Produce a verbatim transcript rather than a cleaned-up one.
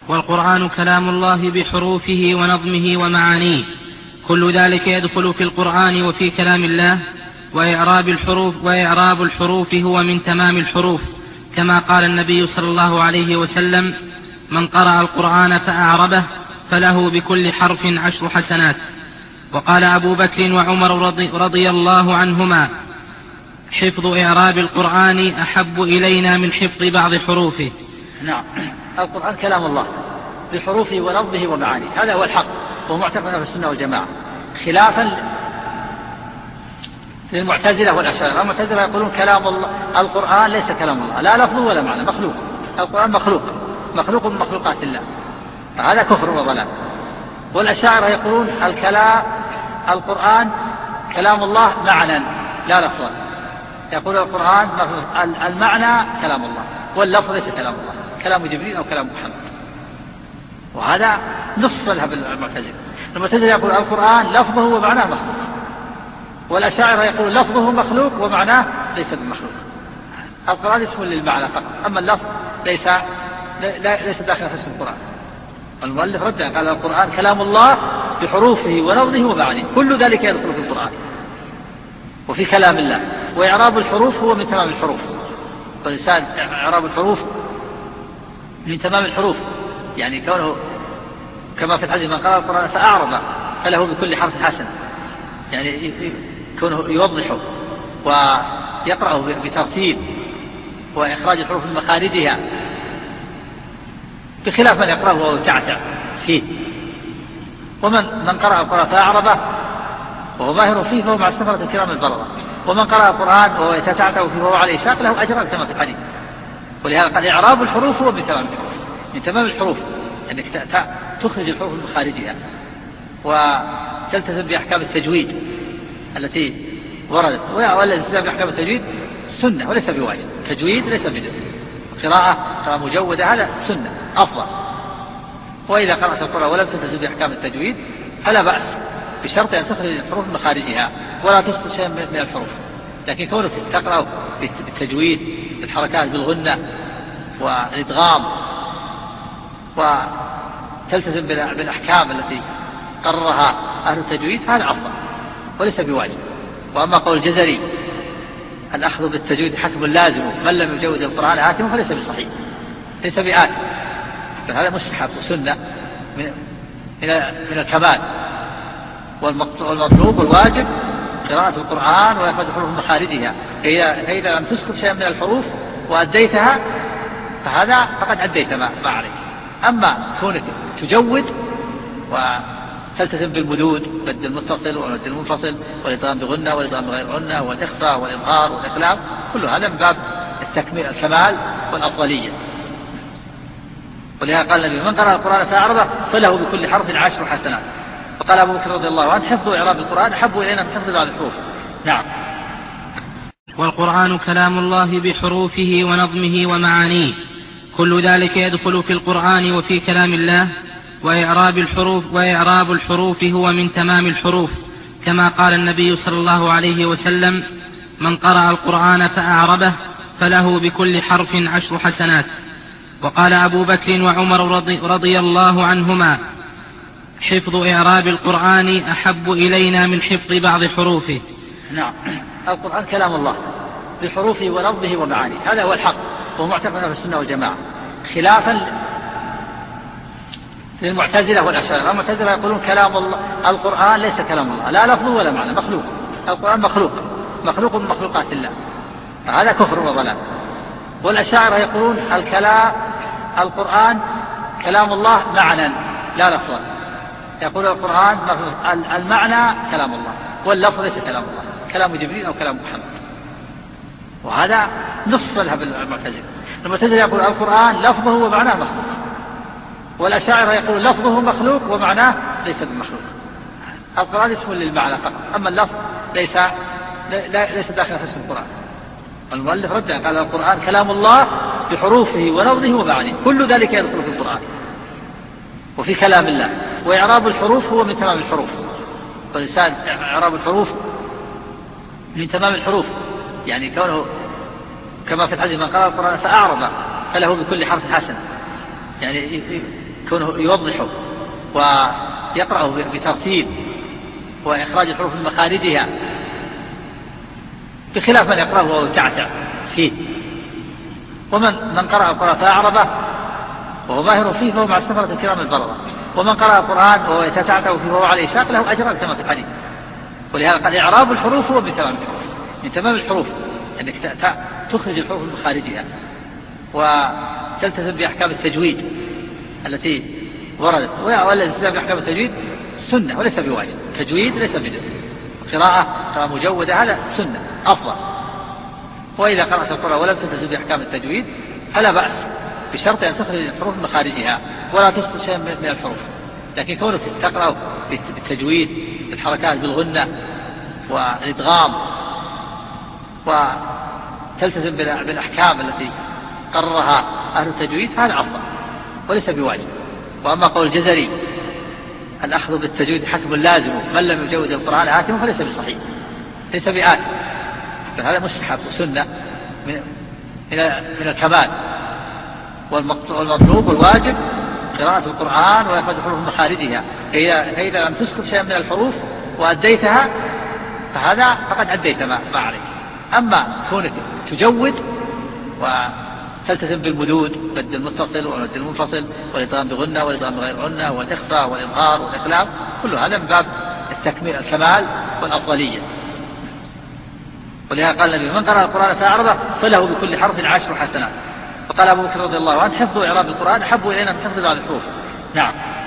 والقرآن كلام الله بحروفه ونظمه ومعانيه، كل ذلك يدخل في القرآن وفي كلام الله. وإعراب الحروف, وإعراب الحروف هو من تمام الحروف، كما قال النبي صلى الله عليه وسلم: من قرأ القرآن فأعربه فله بكل حرف عشر حسنات. وقال أبو بكر وعمر رضي, رضي الله عنهما: حفظ إعراب القرآن أحب إلينا من حفظ بعض حروفه. نعم، القرآن كلام الله بحروفه ونظمه ومعانيه، هذا هو الحق ومعتقد في السنة والجماعة، خلافا للمعتزلة والأشاعرة. المعتزلة يقولون كلام الله، القرآن ليس كلام الله، لا لفظ ولا معنى، مخلوق. القرآن مخلوق، مخلوق من مخلوقات الله، فهذا كفر وضلال. والأشاعرة يقولون الكلام القرآن كلام الله معنى لا لفظا، يقول القرآن المعنى كلام الله واللفظ ليس كلام الله، كلام جبريل أو كلام محمد، وهذا نصف مذهب المعتزلة. المعتزلة يقول القرآن لفظه ومعناه مخلوق، والأشاعرة يقول لفظه مخلوق ومعناه ليس بمخلوق. القرآن اسم للمعنى فقط، أما اللفظ ليس ليس داخل في اسم القرآن. المؤلف رد قال القرآن كلام الله بحروفه ونظمه ومعانيه، كل ذلك يدخل في القرآن وفي كلام الله. وإعراب الحروف هو من تمام الحروف، والإنسان إعراب الحروف من تمام الحروف، يعني كونه كما في الحديث: من قرأ القرآن فأعرب فله بكل حرف حسنة، يعني كونه يوضحه ويقرأه بترتيب وإخراج الحروف من مخارجها، بخلاف من يقرأه وهو تعتع فيه. ومن من قرأ القرآن فأعربه وهو ظاهر فيه فهو مع السفرة الكرام البررة، ومن قرأ القرآن وهو يتتعتع فيه وهو عليه شاق له أجران كما في الحديث. ولهذا قال إعراب الحروف هو من تمام الحروف، من تمام الحروف أنك يعني تخرج الحروف من مخارجها وتلتزم بأحكام التجويد التي وردت. والالتزام بأحكام التجويد سنة وليس بواجب، تجويد ليس بدعة، قراءة قراءة مجودة هذا سنة أفضل. وإذا قرأت القرآن ولم تلتزم بأحكام التجويد فلا بأس، بشرط أن تخرج الحروف من مخارجها ولا تسقط شيئا من الحروف. لكن كونك تقرأ بالتجويد بالحركات بالغنة والإدغام وتلتزم بالأحكام التي قررها أهل التجويد هذا أفضل وليس بواجب. وأما قول الجزري الأخذ بالتجويد حتم لازم من لم يجود القرآن آثم فليس بصحيح، ليس بآثم، فهذا مستحب وسنة من من الكمال. والمطلوب والواجب قراءة القرآن ويأخذ الحروف من مخارجها، فإذا لم تسقط شيئا من الحروف وأديتها فهذا فقد أديت ما عليك. أما كونك تجود وتلتزم بالمدود، مد المتصل والمد المنفصل والإدغام بغنة والإدغام بغير غنة والإخفاء والإظهار والإقلاب، كل هذا من باب التكميل الكمال والأفضلية. ولهذا قال النبي: من قرأ القرآن فأعرضه فله بكل حرف عشر حسنات. وقال أبو بكر رضي الله عنه: حفظ إعراب القرآن أحب إلينا من حفظ بعض الحروف. نعم. والقرآن كلام الله بحروفه ونظمه ومعانيه، كل ذلك يدخل في القرآن وفي كلام الله. وإعراب الحروف, وإعراب الحروف هو من تمام الحروف، كما قال النبي صلى الله عليه وسلم: من قرأ القرآن فأعربه فله بكل حرف عشر حسنات. وقال أبو بكر وعمر رضي, رضي الله عنهما: حفظ إعراب القرآن أحب إلينا من حفظ بعض حروفه. نعم، القرآن كلام الله بحروفه ونظمه ومعانيه، هذا هو الحق ومعتقد في السنة والجماعة، خلافا للمعتزلة والأشاعرة. المعتزلة يقولون كلام الله، القرآن ليس كلام الله، لا لفظ ولا معنى، مخلوق. القرآن مخلوق، مخلوق من مخلوقات الله، فهذا كفر وضلال. والأشاعرة يقولون الكلام القرآن كلام الله معنى لا لفظا، يقول القرآن المعنى كلام الله واللفظ ليس كلام الله، كلام جبريل أو كلام محمد، وهذا نصف مذهب المعتزلة. المعتزلة يقول القرآن لفظه ومعناه مخلوق، والأشاعرة يقول لفظه مخلوق ومعناه ليس بمخلوق. القرآن اسم للمعنى فقط، أما اللفظ ليس ليس داخل في اسم القرآن. المؤلف رد قال القرآن كلام الله بحروفه ونظمه ومعانيه، كل ذلك يدخل في القرآن وفي كلام الله. وإعراب الحروف هو من تمام الحروف، والإنسان إعراب الحروف من تمام الحروف، يعني كونه كما في الحديث: من قرأ القرآن فأعرض فله بكل حرف حسنة، يعني كونه يوضحه ويقرأه بترتيب وإخراج الحروف من مخارجها، بخلاف من يقرأه وهو يتعتع فيه. ومن من قرأ القرآن فأعربه وهو ظاهر فيه فهو مع السفرة الكرام البررة، ومن قرأ القرآن وهو يتتعتع فيه وهو على إشاق له أجران كما في الحديث. ولهذا قال إعراب الحروف هو من تمام الحروف، من تمام الحروف أنك تخرج الحروف من مخارجها وتلتزم بأحكام التجويد التي وردت، والالتزام بأحكام التجويد سنة وليس بواجب، تجويد ليس بدعة، قراءة قراءة مجودة هذا سنة أفضل. وإذا قرأت القرآن ولم تلتزم بأحكام التجويد فلا بأس، بشرط أن تخرج الحروف من مخارجها ولا تسقط شيئا من الحروف. لكن كونك تقرأ بالتجويد بالحركات بالغنة والإدغام وتلتزم بالأحكام التي قررها أهل التجويد هذا أفضل وليس بواجب. وأما قول الجزري الأخذ بالتجويد حكم لازم من لم يجود القرآن آثم فليس بصحيح، ليس بآثم، فهذا مستحب وسنة من من الكمال. والمطلوب والواجب قراءة القرآن ويأخذ الحروف من مخارجها، فإذا لم تسقط شيئا من الحروف وأديتها فهذا فقد أديت ما عليك. أما كونك تجود وتلتزم بالمدود، مد المتصل والمد المنفصل والإدغام بغنة والإدغام بغير غنة والإخفاء والإظهار والإقلاب، كل هذا من باب التكميل الكمال والأفضلية. ولهذا قال النبي من قرأ القرآن فأعرضه فله بكل حرف عشر حسنات. وقال أبو بكر رضي الله عنه حفظ إعراب القرآن أحب إلينا من حفظ بعض الحروف. نعم.